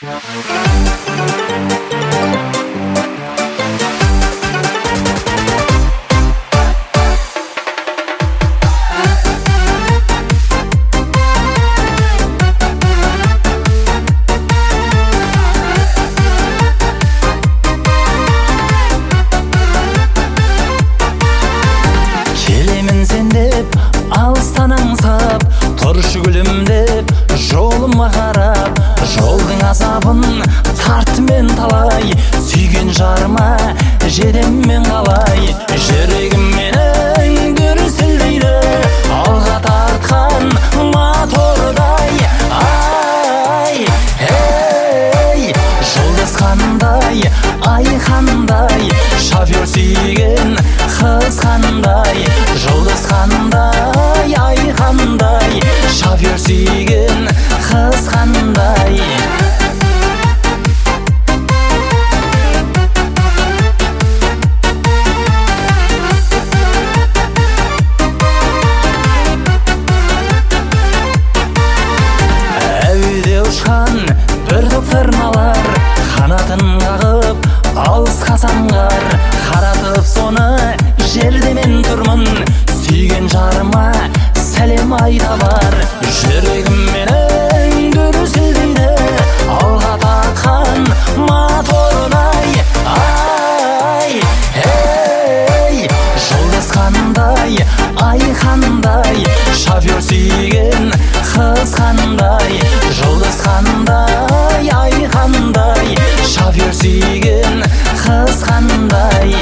Келемін сен деп алыстан аңсап, тұршы күлімдеп жолыма қарап, жолдың азабын тарттым мен талай, сүйген жарыма жетем мен қалай. Жүрегім менің дүрсілдейді, алға тартқан мотордай. Ай, ей, жұлдыз қандай, ай қандай, шофер сүйген қыз қандай. Жұлдыз қандай, ай қандай, шофер сүйген қыз қандай. Әуеде ұшқан бір топ тырналар, қанатын қағып алысқа самғар. Қаратып соны жерде мен тұрмын, сүйген жарыма сәлем айта бар. Жүрегім менің дүрсілдейді, алға тартқан мотордай. Ай, ей, жұлдыз қандай, ай қандай, шофер сүйген қыз қандай. Жұлдыз қандай, ай қандай, шофер сүйген қыз қандай.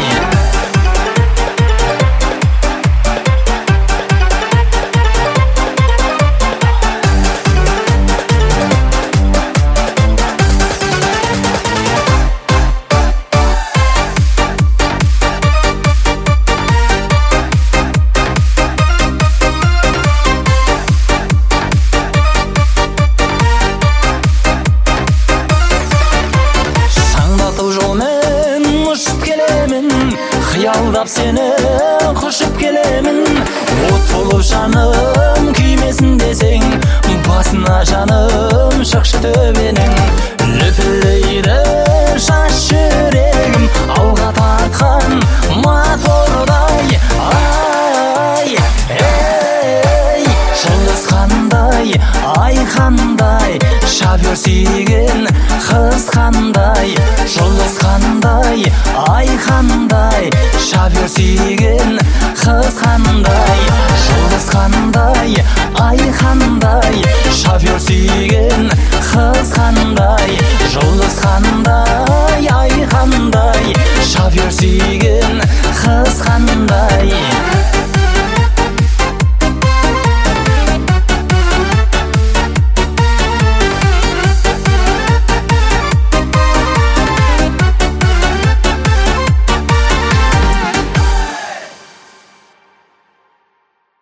Жолмен ұшып келемін, қиялдап сені құшып келемін. От болып жаным күймесін десең, басына жаным шықшы төбенің. Лүпілдейді жас жүрегім, алға тартқан мотордай. Ай, ей, жұлдыз қандай, ай қандай, шофер сүйген қыз қандай. Жұлдыз қандай, ай қандай, шофер сүйген қыз қандай. Жұлдыз қандай, ай қандай, шофер сүйген қыз қандай. Жұлдыз қандай, ай қандай, шофер сүйген қыз қандай.